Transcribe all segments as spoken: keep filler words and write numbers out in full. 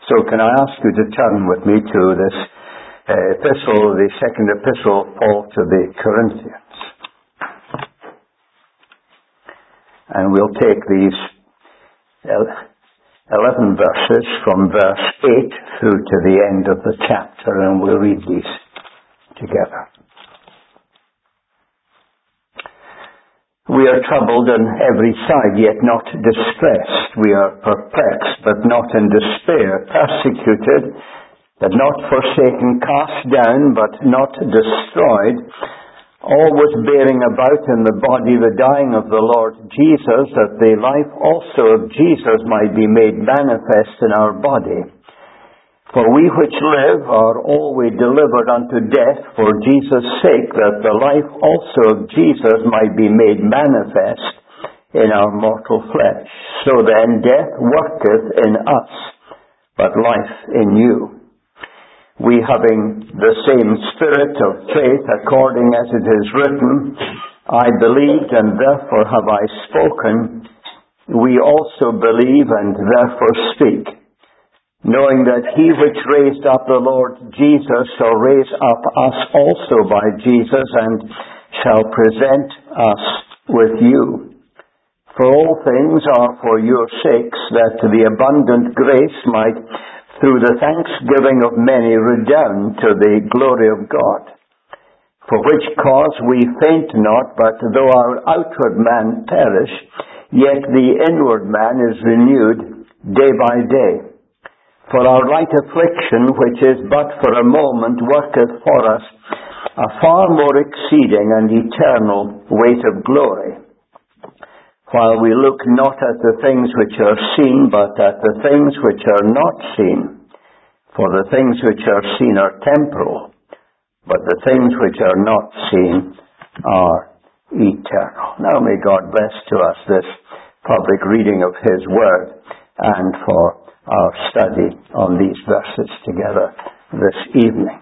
So can I ask you to turn with me to this uh, epistle, the second epistle of Paul to the Corinthians. And we'll take these eleven verses from verse eight through to the end of the chapter, and we'll read these together. We are troubled on every side, yet not distressed. We are perplexed, but not in despair. Persecuted, but not forsaken. Cast down, but not destroyed. Always bearing about in the body the dying of the Lord Jesus, that the life also of Jesus might be made manifest in our body. For we which live are always delivered unto death for Jesus' sake, that the life also of Jesus might be made manifest in our mortal flesh. So then death worketh in us, but life in you. We having the same spirit of faith, according as it is written, I believed and therefore have I spoken. We also believe and therefore speak, knowing that he which raised up the Lord Jesus shall raise up us also by Jesus, and shall present us with you. For all things are for your sakes, that the abundant grace might, through the thanksgiving of many, redound to the glory of God. For which cause we faint not, but though our outward man perish, yet the inward man is renewed day by day. For our light affliction, which is but for a moment, worketh for us a far more exceeding and eternal weight of glory. While we look not at the things which are seen, but at the things which are not seen. For the things which are seen are temporal, but the things which are not seen are eternal. Now may God bless to us this public reading of His Word, and for our study on these verses together this evening.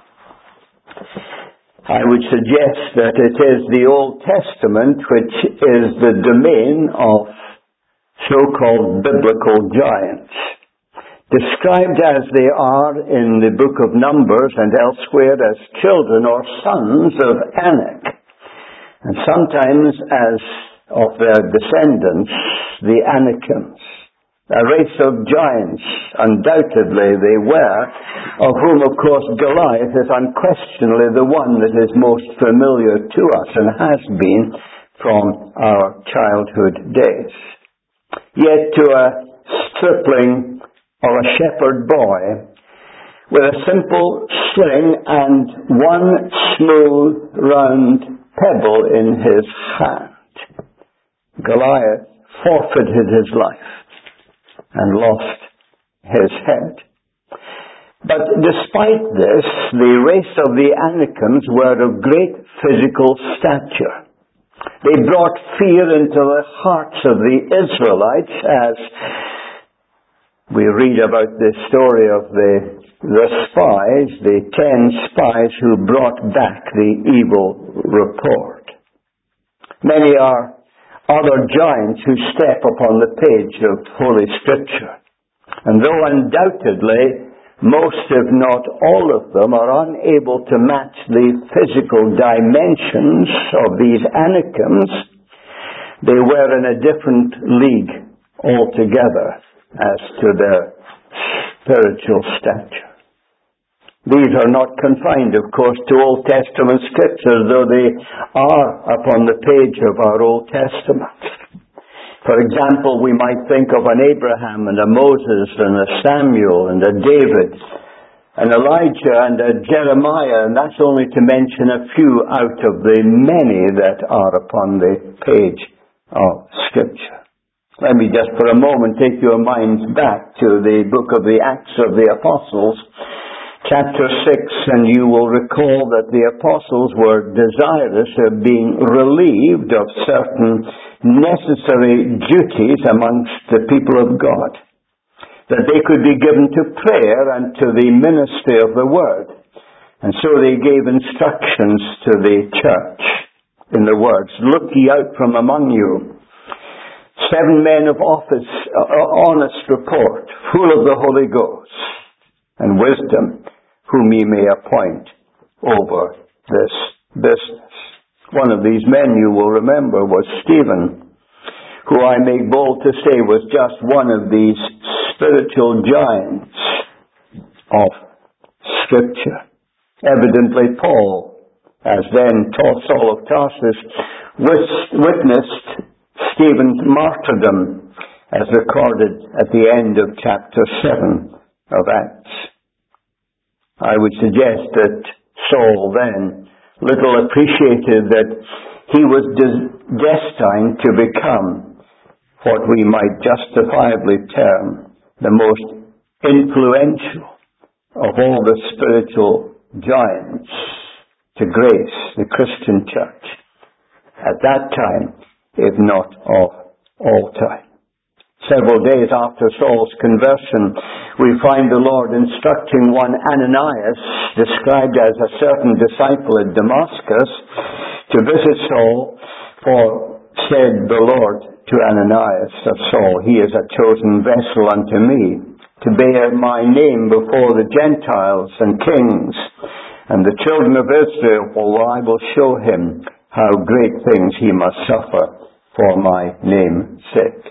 I would suggest that it is the Old Testament which is the domain of so-called biblical giants, described as they are in the book of Numbers and elsewhere as children or sons of Anak, and sometimes as of their descendants, the Anakims. A race of giants, undoubtedly they were, of whom, of course, Goliath is unquestionably the one that is most familiar to us and has been from our childhood days. Yet to a stripling or a shepherd boy with a simple sling and one smooth, round pebble in his hand, Goliath forfeited his life and lost his head. But despite this, the race of the Anakims were of great physical stature. They brought fear into the hearts of the Israelites, as we read about the story of the, the spies, the ten spies who brought back the evil report. Many are other giants who step upon the page of Holy Scripture. And though undoubtedly most, if not all of them, are unable to match the physical dimensions of these Anakims, they were in a different league altogether as to their spiritual stature. These are not confined, of course, to Old Testament scriptures, though they are upon the page of our Old Testament. For example, we might think of an Abraham and a Moses and a Samuel and a David, an Elijah and a Jeremiah, and that's only to mention a few out of the many that are upon the page of Scripture. Let me just for a moment take your minds back to the book of the Acts of the Apostles, chapter six, and you will recall that the apostles were desirous of being relieved of certain necessary duties amongst the people of God, that they could be given to prayer and to the ministry of the word. And so they gave instructions to the church in the words, "Look ye out from among you seven men of office, uh, honest report, full of the Holy Ghost, and wisdom, whom ye may appoint over this business. One of these men, you will remember, was Stephen, who I make bold to say was just one of these spiritual giants of Scripture. Evidently Paul, as then Saul of Tarsus, witnessed Stephen's martyrdom as recorded at the end of chapter seven of Acts. I would suggest that Saul then little appreciated that he was des- destined to become what we might justifiably term the most influential of all the spiritual giants to grace the Christian church at that time, if not of all time. Several days after Saul's conversion, we find the Lord instructing one Ananias, described as a certain disciple at Damascus, to visit Saul, for said the Lord to Ananias of Saul, he is a chosen vessel unto me, to bear my name before the Gentiles and kings, and the children of Israel, for I will show him how great things he must suffer for my name's sake.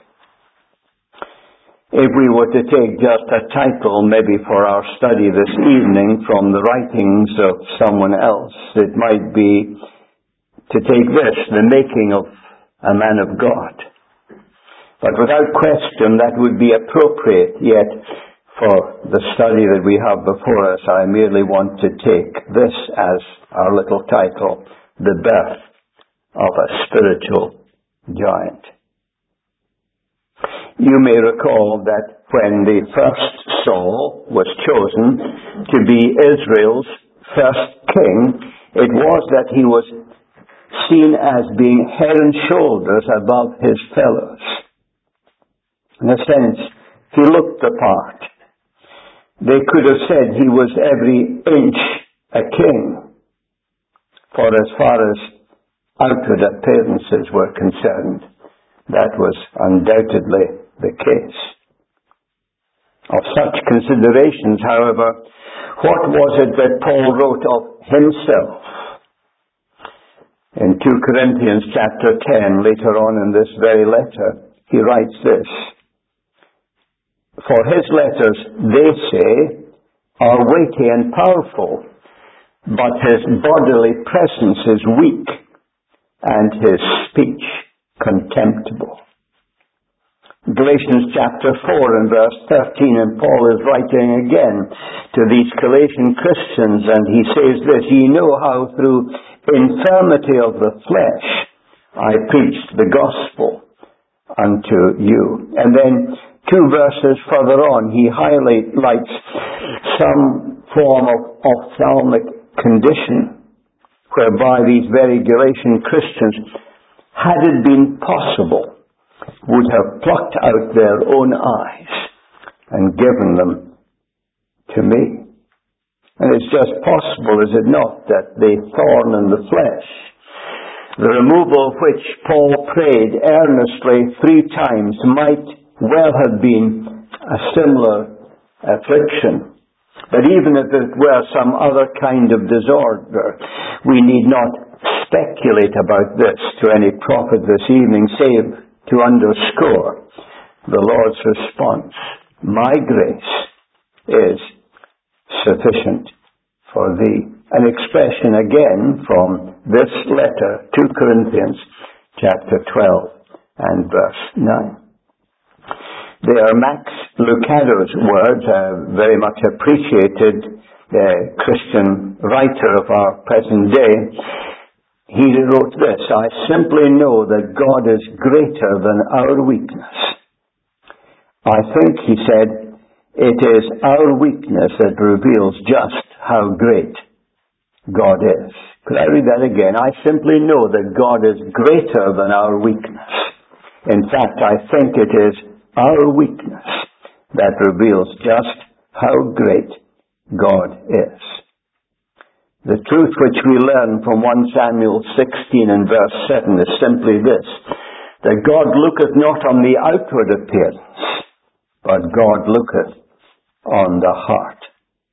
If we were to take just a title, maybe for our study this evening, from the writings of someone else, it might be to take this, The Making of a Man of God. But without question, that would be appropriate, yet for the study that we have before us, I merely want to take this as our little title, The Birth of a Spiritual Giant. You may recall that when the first Saul was chosen to be Israel's first king, it was that he was seen as being head and shoulders above his fellows. In a sense, he looked the part. They could have said he was every inch a king, for as far as outward appearances were concerned, that was undoubtedly the case. Of such considerations, however, what was it that Paul wrote of himself? In two Corinthians chapter ten, later on in this very letter, he writes this, for his letters, they say, are weighty and powerful, but his bodily presence is weak, and his speech contemptible. Galatians chapter four and verse thirteen, and Paul is writing again to these Galatian Christians, and he says this, ye know how through infirmity of the flesh I preached the gospel unto you. And then two verses further on, he highlights some form of ophthalmic condition whereby these very Galatian Christians, had it been possible, would have plucked out their own eyes and given them to me. And it's just possible, is it not, that the thorn in the flesh, the removal of which Paul prayed earnestly three times, might well have been a similar affliction. But even if it were some other kind of disorder, we need not speculate about this to any profit this evening, save to underscore the Lord's response. My grace is sufficient for thee. An expression again from this letter, two Corinthians chapter twelve and verse nine. They are Max Lucado's words, a very much appreciated uh, Christian writer of our present day. He wrote this, I simply know that God is greater than our weakness. I think, he said, it is our weakness that reveals just how great God is. Could I read that again? I simply know that God is greater than our weakness. In fact, I think it is our weakness that reveals just how great God is. The truth which we learn from First Samuel sixteen and verse seven is simply this, that God looketh not on the outward appearance, but God looketh on the heart.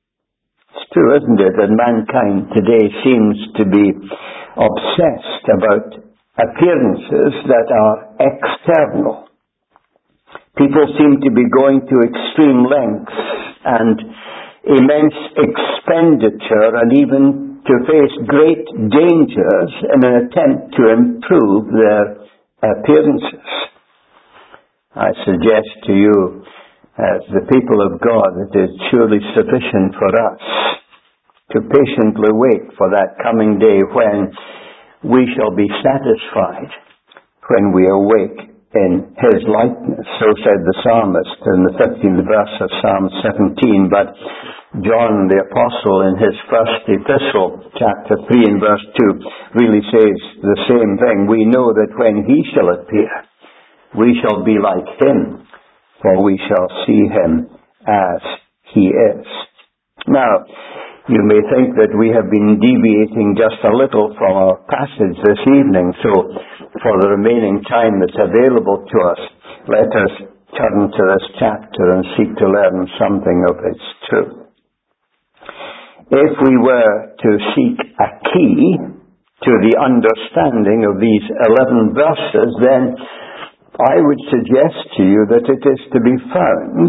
true, isn't it, that mankind today seems to be obsessed about appearances that are external. People seem to be going to extreme lengths and immense expenditure and even to face great dangers in an attempt to improve their appearances. I suggest to you, as the people of God, it is surely sufficient for us to patiently wait for that coming day when we shall be satisfied, when we awake in His likeness. So said the psalmist in the fifteenth verse of Psalm seventeen. But John the Apostle in his first epistle, chapter three and verse two, really says the same thing. We know that when He shall appear, we shall be like Him, for we shall see Him as He is. Now, you may think that we have been deviating just a little from our passage this evening, so for the remaining time that's available to us, let us turn to this chapter and seek to learn something of its truth. If we were to seek a key to the understanding of these eleven verses, then I would suggest to you that it is to be found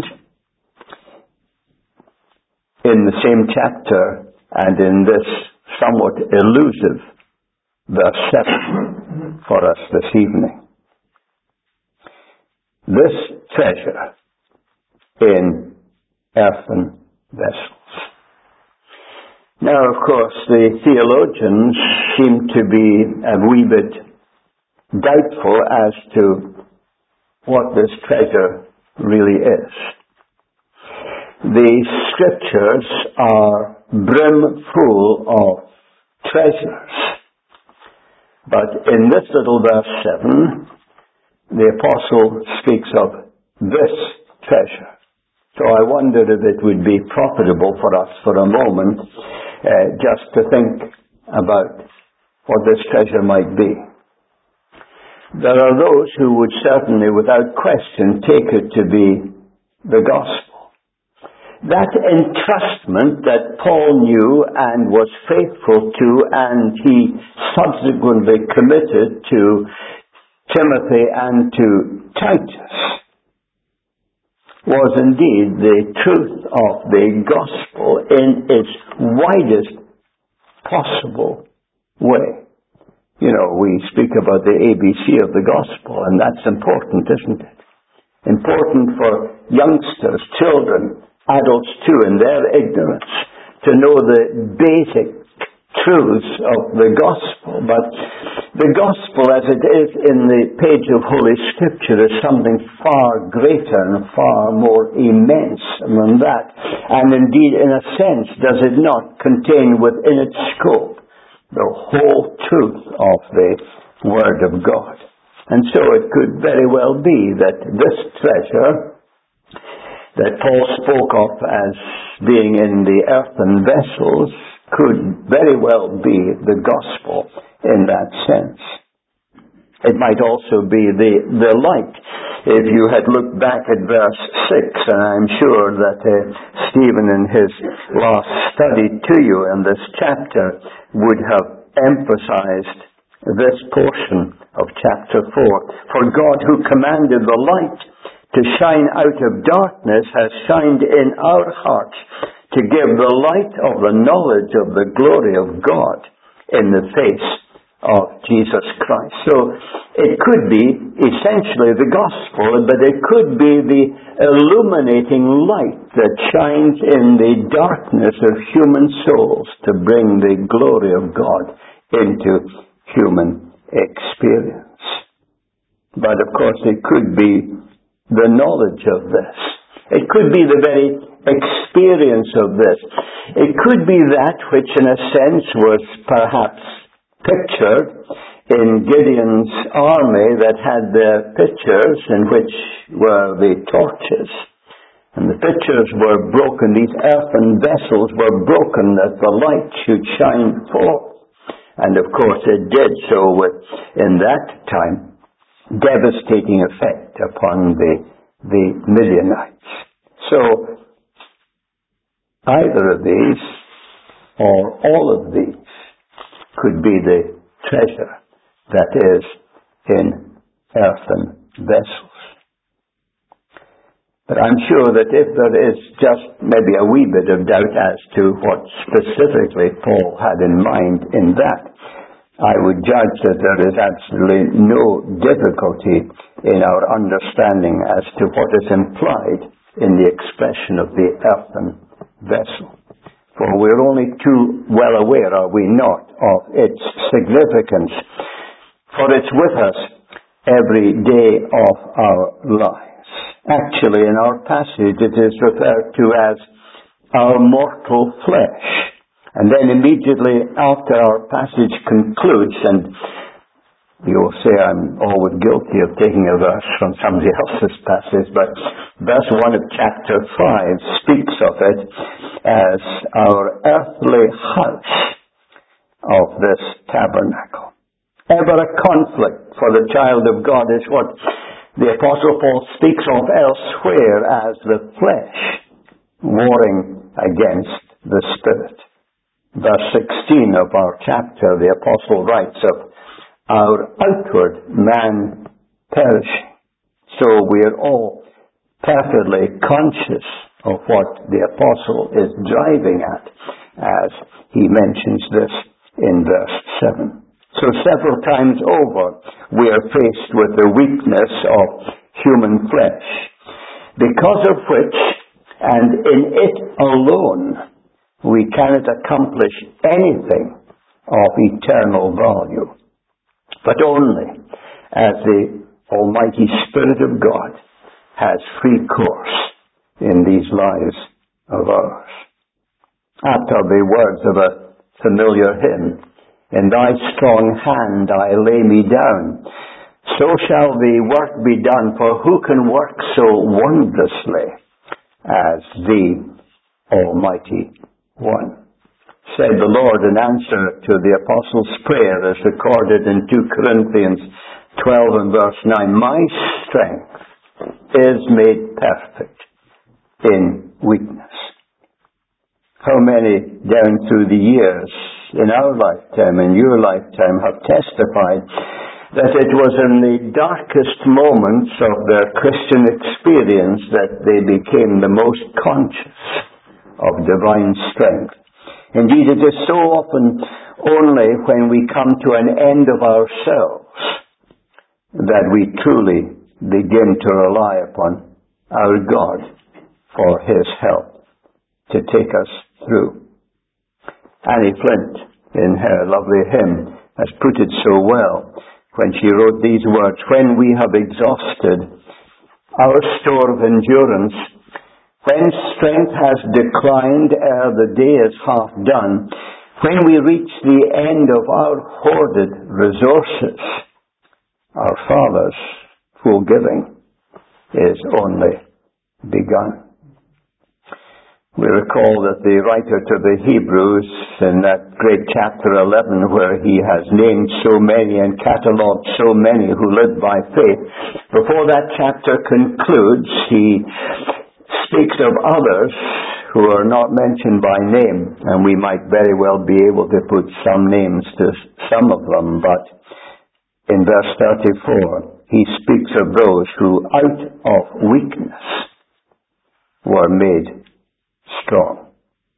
in the same chapter and in this somewhat elusive verse seven for us this evening. This treasure in earthen vessels. Now, of course, the theologians seem to be a wee bit doubtful as to what this treasure really is. The scriptures are brimful of treasures. But in this little verse seven, the apostle speaks of this treasure. So I wondered if it would be profitable for us for a moment uh, just to think about what this treasure might be. There are those who would certainly, without question, take it to be the gospel. That entrustment that Paul knew and was faithful to, and he subsequently committed to Timothy and to Titus, was indeed the truth of the gospel in its widest possible way. You know, we speak about the A B C of the gospel, and that's important, isn't it? Important for youngsters, children, adults too, in their ignorance, to know the basic truths of the gospel. But the gospel, as it is in the page of Holy Scripture, is something far greater and far more immense than that. And indeed, in a sense, does it not contain within its scope the whole truth of the Word of God. And so it could very well be that this treasure that Paul spoke of as being in the earthen vessels could very well be the gospel in that sense. It might also be the, the light. If you had looked back at verse six, and I'm sure that uh, Stephen in his last study to you in this chapter would have emphasized this portion of chapter four. For God, who commanded the light to shine out of darkness, has shined in our hearts to give the light of the knowledge of the glory of God in the face of Jesus Christ. So it could be essentially the gospel, but it could be the illuminating light that shines in the darkness of human souls to bring the glory of God into human experience. But of course it could be the knowledge of this. It could be the very experience of this. It could be that which in a sense was perhaps pictured in Gideon's army that had their pitchers in which were the torches. And the pitchers were broken, these earthen vessels were broken that the light should shine forth. And of course it did so with, in that time, devastating effect upon the, the Midianites. So, either of these or all of these could be the treasure that is in earthen vessels. But I'm sure that if there is just maybe a wee bit of doubt as to what specifically Paul had in mind in that, I would judge that there is absolutely no difficulty in our understanding as to what is implied in the expression of the earthen vessel. For we're only too well aware, are we not, of its significance, for it's with us every day of our lives. Actually, in our passage, it is referred to as our mortal flesh. And then immediately after our passage concludes, and you'll say I'm always guilty of taking a verse from somebody else's passage, but verse one of chapter five speaks of it as our earthly house of this tabernacle. Ever a conflict for the child of God is what the Apostle Paul speaks of elsewhere as the flesh warring against the Spirit. Verse sixteen of our chapter, the Apostle writes of our outward man perishing. So we are all perfectly conscious of what the Apostle is driving at as he mentions this in verse seven. So several times over, we are faced with the weakness of human flesh, because of which, and in it alone, we cannot accomplish anything of eternal value, but only as the Almighty Spirit of God has free course in these lives of ours. After the words of a familiar hymn, "In thy strong hand I lay me down, so shall the work be done, for who can work so wondrously as the Almighty One?" Said the Lord in answer to the Apostles' prayer as recorded in two Corinthians twelve and verse nine, "My strength is made perfect in weakness." How many down through the years in our lifetime, in your lifetime, have testified that it was in the darkest moments of their Christian experience that they became the most conscious of divine strength. Indeed, it is so often only when we come to an end of ourselves that we truly begin to rely upon our God for His help to take us through. Annie Flint, in her lovely hymn, has put it so well when she wrote these words, "When we have exhausted our store of endurance, when strength has declined ere the day is half done, when we reach the end of our hoarded resources, our Father's full giving is only begun." We recall that the writer to the Hebrews, in that great chapter eleven, where he has named so many and catalogued so many who live by faith, before that chapter concludes, he speaks of others who are not mentioned by name, and we might very well be able to put some names to some of them, but in verse thirty-four, he speaks of those who out of weakness were made strong.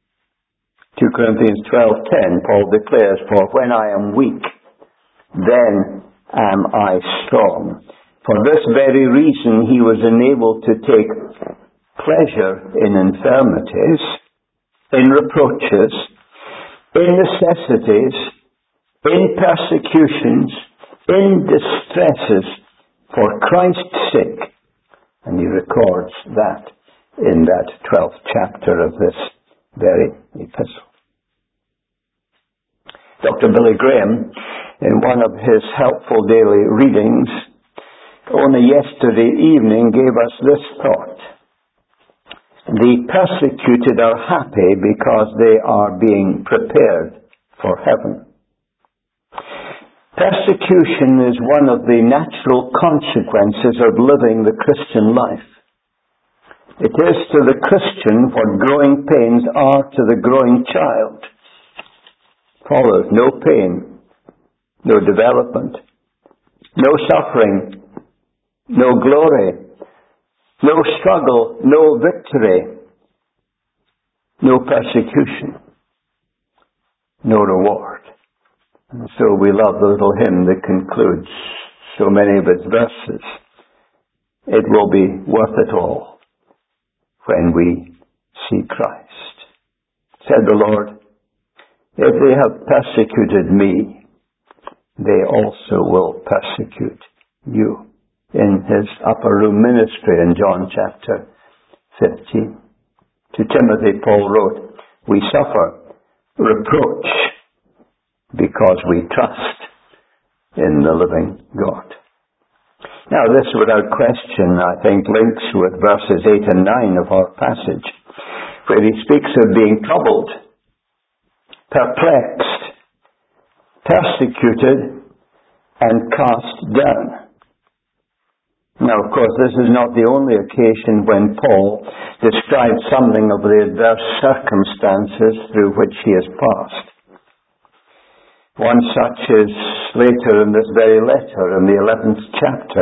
two Corinthians twelve ten, Paul declares, "For when I am weak, then am I strong. For this very reason he was enabled to take pleasure in infirmities, in reproaches, in necessities, in persecutions, in distresses, for Christ's sake." And he records that in that twelfth chapter of this very epistle. Doctor Billy Graham, in one of his helpful daily readings, only yesterday evening gave us this thought: "The persecuted are happy because they are being prepared for heaven." Persecution is one of the natural consequences of living the Christian life. It is to the Christian what growing pains are to the growing child. follows. No pain, no development, no suffering, no glory, no struggle, no victory, no persecution, no reward. And so we love the little hymn that concludes so many of its verses. It will be worth it all when we see Christ. Said the Lord, if they have persecuted me, they also will persecute you. In his upper room ministry in John chapter fifteen. To Timothy, Paul wrote, we suffer reproach because we trust in the living God. Now this, without question, I think links with verses eight and nine of our passage, where he speaks of being troubled, perplexed, persecuted, and cast down. Now, of course, this is not the only occasion when Paul describes something of the adverse circumstances through which he has passed. One such is later in this very letter, in the eleventh chapter.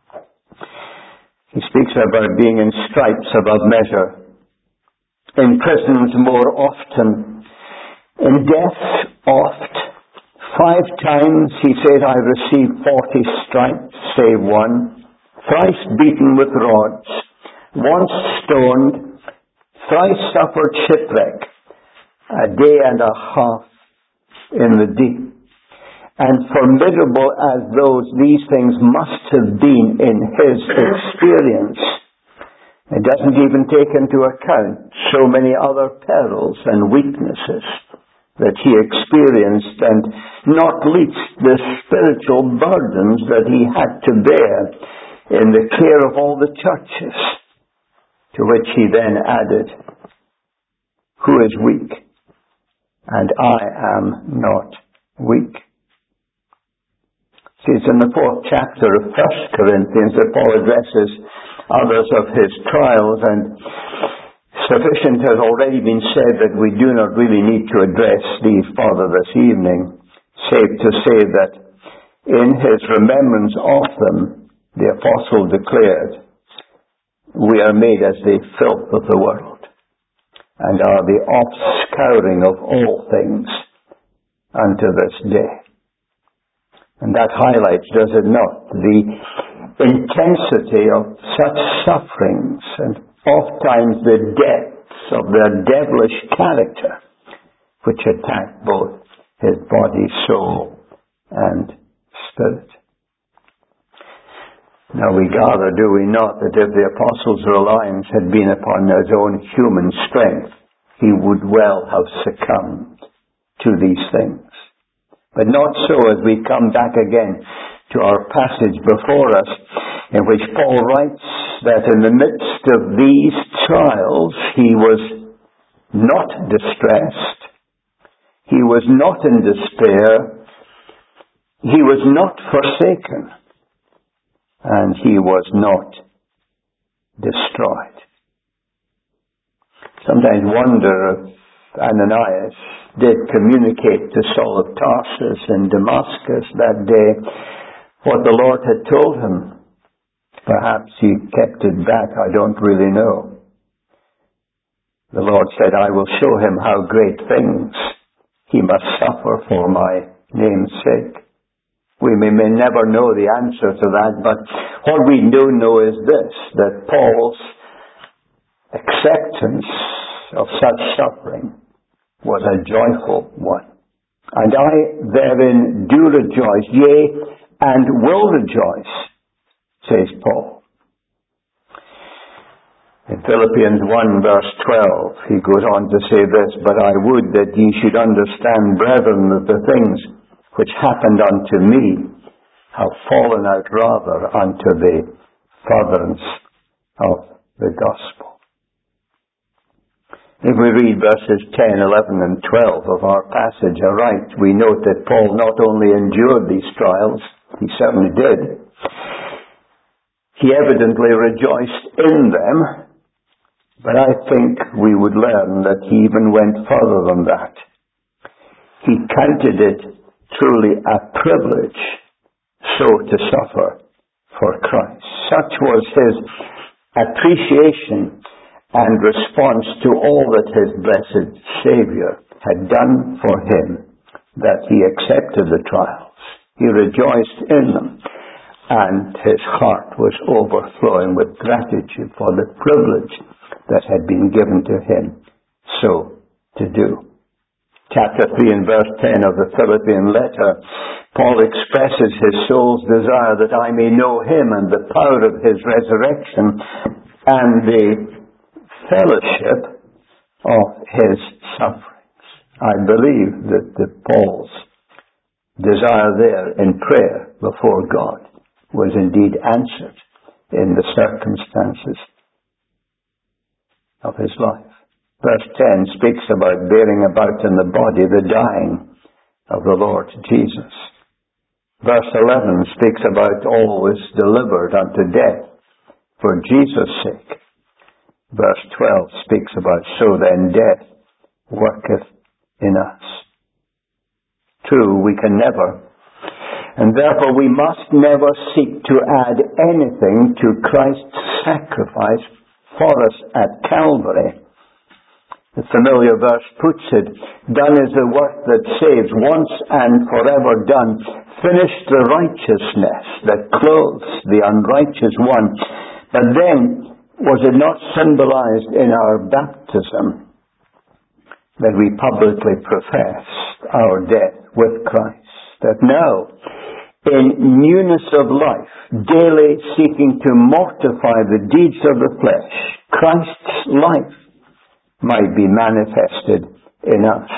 He speaks about being in stripes above measure, in prisons more often, in death oft. Five times, he said, I received forty stripes, save one. Thrice beaten with rods, once stoned, thrice suffered shipwreck, a day and a half in the deep. And formidable as those these things must have been in his experience, it doesn't even take into account so many other perils and weaknesses that he experienced, and not least the spiritual burdens that he had to bear in the care of all the churches, to which he then added, who is weak, and I am not weak. See, it's in the fourth chapter of First Corinthians that Paul addresses others of his trials, and sufficient has already been said that we do not really need to address these further this evening, save to say that in his remembrance of them, the apostle declared, we are made as the filth of the world, and are the offscouring of all things unto this day. And that highlights, does it not, the intensity of such sufferings, and oft times the depths of their devilish character, which attack both his body, soul, and spirit. Now we gather, do we not, that if the apostle's reliance had been upon his own human strength, he would well have succumbed to these things. But not so, as we come back again to our passage before us, in which Paul writes that in the midst of these trials, he was not distressed, he was not in despair, he was not forsaken, and he was not destroyed. Sometimes wonder if Ananias did communicate to Saul of Tarsus in Damascus that day what the Lord had told him. Perhaps he kept it back, I don't really know. The Lord said, I will show him how great things he must suffer for my name's sake. We may, may never know the answer to that, but what we do know is this, that Paul's acceptance of such suffering was a joyful one. And I therein do rejoice, yea, and will rejoice, says Paul. In Philippians one verse twelve, he goes on to say this, but I would that ye should understand, brethren, that the things which happened unto me have fallen out rather unto the furtherance of the gospel. If we read verses ten, eleven, and twelve of our passage aright, we note that Paul not only endured these trials, he certainly did, he evidently rejoiced in them, but I think we would learn that he even went further than that. he counted it truly a privilege so to suffer for Christ. Such was his appreciation and response to all that his blessed Saviour had done for him, that he accepted the trials. He rejoiced in them, and his heart was overflowing with gratitude for the privilege that had been given to him so to do. Chapter three and verse ten of the Philippian letter, Paul expresses his soul's desire that I may know him and the power of his resurrection and the fellowship of his sufferings. I believe that the Paul's desire there in prayer before God was indeed answered in the circumstances of his life. Verse ten speaks about bearing about in the body the dying of the Lord Jesus. Verse eleven speaks about always delivered unto death for Jesus' sake. Verse twelve speaks about so then death worketh in us. True, we can never, and therefore we must never seek to add anything to Christ's sacrifice for us at Calvary. The familiar verse puts it, done is the work that saves, once and forever done. Finished the righteousness that clothes the unrighteous one. But then, was it not symbolized in our baptism that we publicly professed our death with Christ? That now, in newness of life, daily seeking to mortify the deeds of the flesh, Christ's life might be manifested in us.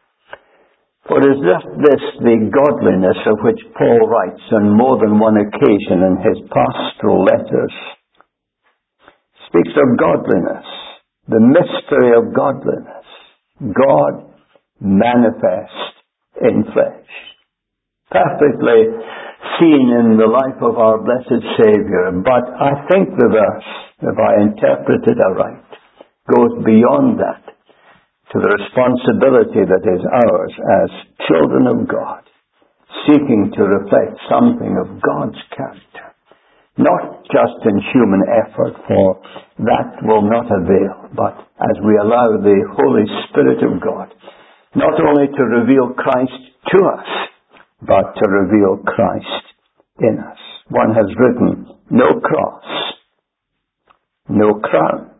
For is this, this the godliness of which Paul writes on more than one occasion in his pastoral letters? Speaks of godliness, the mystery of godliness, God manifest in flesh. Perfectly seen in the life of our blessed Saviour, but I think the verse, if I interpret it aright, goes beyond that to the responsibility that is ours as children of God, seeking to reflect something of God's character. Not just in human effort, for that will not avail, but as we allow the Holy Spirit of God not only to reveal Christ to us, but to reveal Christ in us. One has written, no cross, no crown.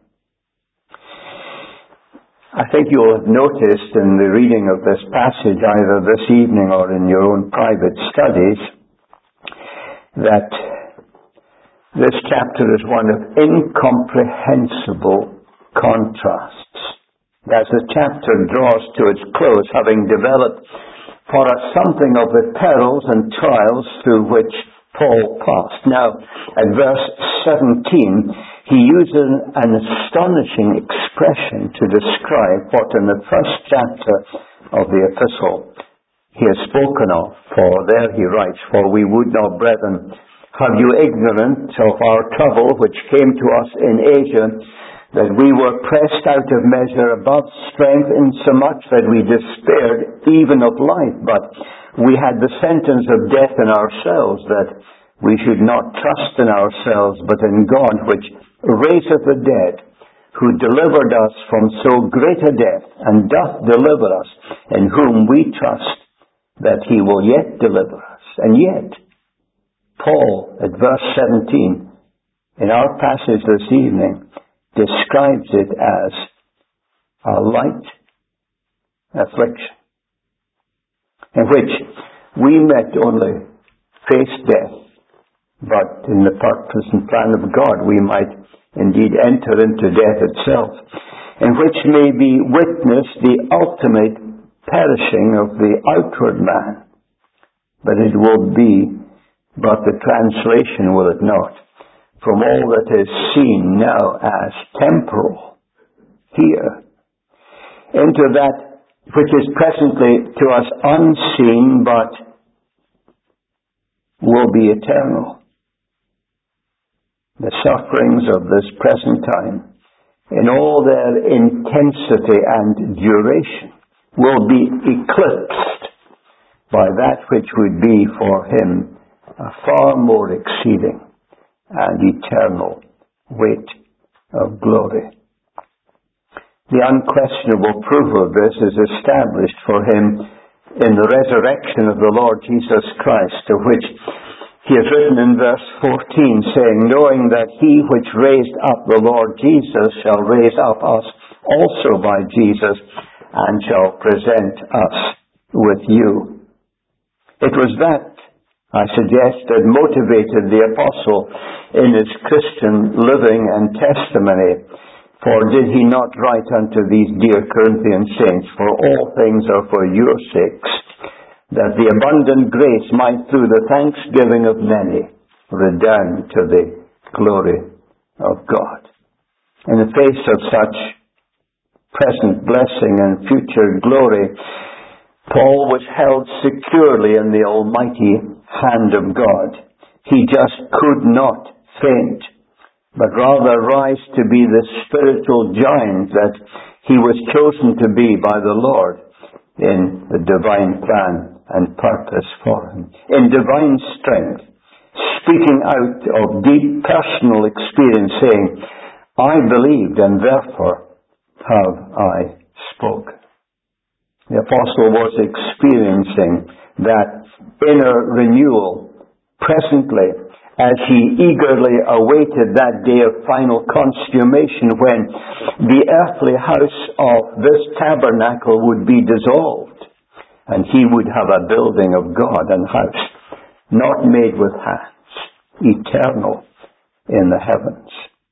I think you'll have noticed in the reading of this passage, either this evening or in your own private studies, that this chapter is one of incomprehensible contrasts. As the chapter draws to its close, having developed for us something of the perils and trials through which Paul passed. Now, at verse seventeen, he uses an astonishing expression to describe what in the first chapter of the epistle he has spoken of. For there he writes, for we would not, brethren, have you ignorant of our trouble which came to us in Asia, that we were pressed out of measure above strength, insomuch that we despaired even of life. But we had the sentence of death in ourselves, that we should not trust in ourselves, but in God, which raiseth the dead, who delivered us from so great a death, and doth deliver us, in whom we trust that he will yet deliver us. And yet, Paul, at verse seventeen, in our passage this evening, describes it as a light affliction, in which we might only face death, but in the purpose and plan of God we might indeed enter into death itself, in which may be witnessed the ultimate perishing of the outward man. But it will be but the translation, will it not, from all that is seen now as temporal here, into that which is presently to us unseen, but will be eternal. The sufferings of this present time, in all their intensity and duration, will be eclipsed by that which would be for him a far more exceeding and eternal weight of glory. The unquestionable proof of this is established for him in the resurrection of the Lord Jesus Christ, of which he has written in verse fourteen, saying, knowing that he which raised up the Lord Jesus shall raise up us also by Jesus, and shall present us with you. It was that, I suggest, that motivated the apostle in his Christian living and testimony. For did he not write unto these dear Corinthian saints, for all things are for your sakes, that the abundant grace might through the thanksgiving of many redound to the glory of God. In the face of such present blessing and future glory, Paul was held securely in the almighty hand of God. He just could not faint, but rather rise to be the spiritual giant that he was chosen to be by the Lord in the divine plan and purpose for him. In divine strength, speaking out of deep personal experience, saying, I believed and therefore have I spoken. The apostle was experiencing that inner renewal presently, as he eagerly awaited that day of final consummation when the earthly house of this tabernacle would be dissolved, and he would have a building of God and house, not made with hands, eternal in the heavens.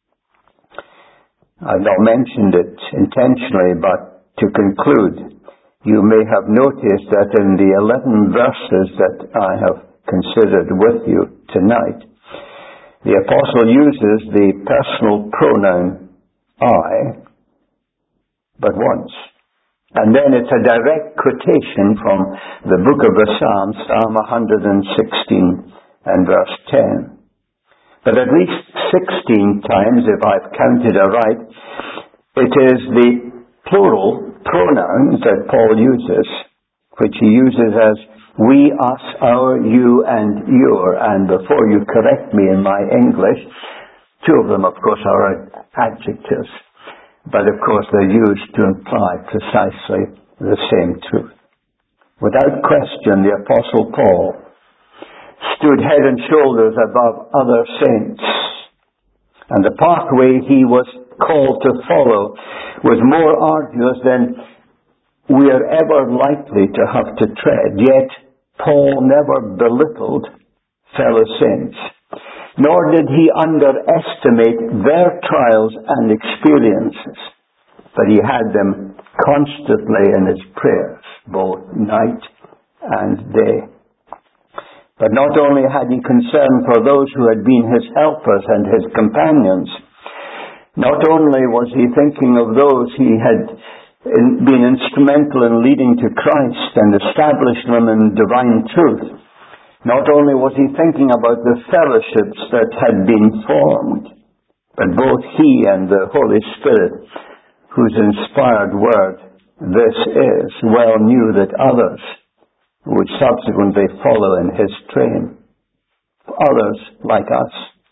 I've not mentioned it intentionally, but to conclude, you may have noticed that in the eleven verses that I have considered with you tonight, the apostle uses the personal pronoun I but once. And then it's a direct quotation from the book of the Psalms, Psalm one hundred sixteen and verse ten. But at least sixteen times, if I've counted aright, it is the plural pronouns that Paul uses, which he uses as we, us, our, you, and your. And before you correct me in my English, two of them, of course, are adjectives. But, of course, they're used to imply precisely the same truth. Without question, the Apostle Paul stood head and shoulders above other saints. And the pathway he was called to follow was more arduous than we are ever likely to have to tread. Yet, Paul never belittled fellow saints, nor did he underestimate their trials and experiences, but he had them constantly in his prayers, both night and day. But not only had he concern for those who had been his helpers and his companions, not only was he thinking of those he had been instrumental in leading to Christ and establishing them in divine truth. Not only was he thinking about the fellowships that had been formed, but both he and the Holy Spirit, whose inspired word this is, well knew that others would subsequently follow in his train. Others like us,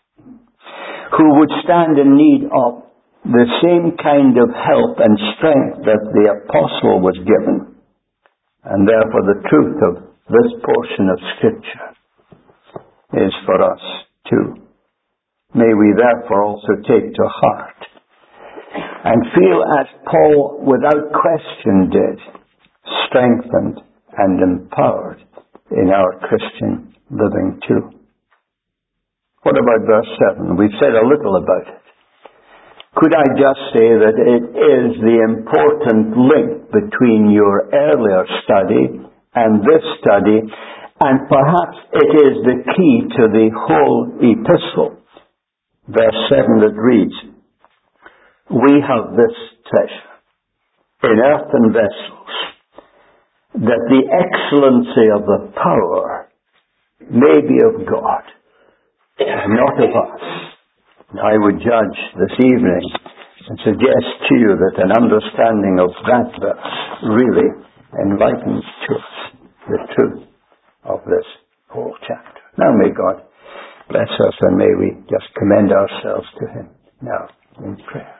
who would stand in need of the same kind of help and strength that the apostle was given. And therefore the truth of this portion of Scripture is for us too. May we therefore also take to heart and feel as Paul without question did, strengthened and empowered in our Christian living too. What about verse seven? We've said a little about it. Could I just say that it is the important link between your earlier study and this study, and perhaps it is the key to the whole epistle. Verse seven that reads, we have this treasure in earthen vessels, that the excellency of the power may be of God, not of us. I would judge this evening and suggest to you that an understanding of that verse really enlightens to us the truth us, and may we just commend ourselves to him now in prayer.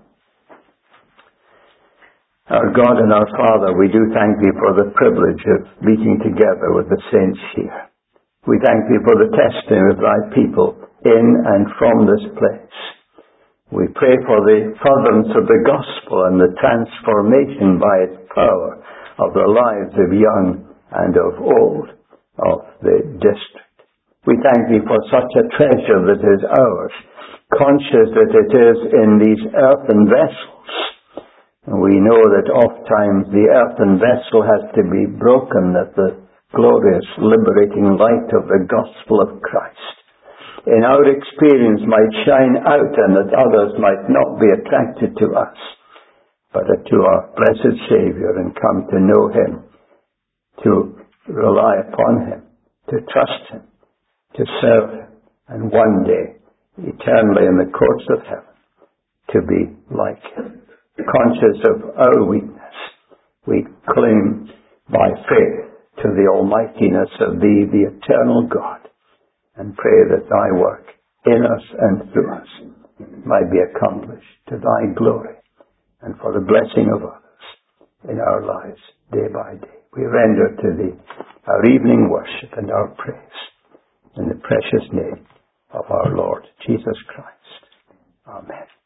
Our God and our Father, we do thank thee for the privilege of meeting together with the saints here. We thank thee for the testimony of thy people in and from this place. We pray for the furtherance of the gospel and the transformation by its power of the lives of young and of old of the district. We thank thee for such a treasure that is ours, conscious that it is in these earthen vessels. And we know that oft times the earthen vessel has to be broken, that the glorious liberating light of the gospel of Christ in our experience might shine out, and that others might not be attracted to us, but to our blessed Saviour, and come to know him, to rely upon him, to trust him, to serve him, and one day, eternally in the courts of heaven, to be like him. Conscious of our weakness, we cling by faith to the almightiness of thee, the eternal God, and pray that thy work in us and through us might be accomplished to thy glory and for the blessing of others in our lives day by day. We render to thee our evening worship and our praise in the precious name of our Lord Jesus Christ. Amen.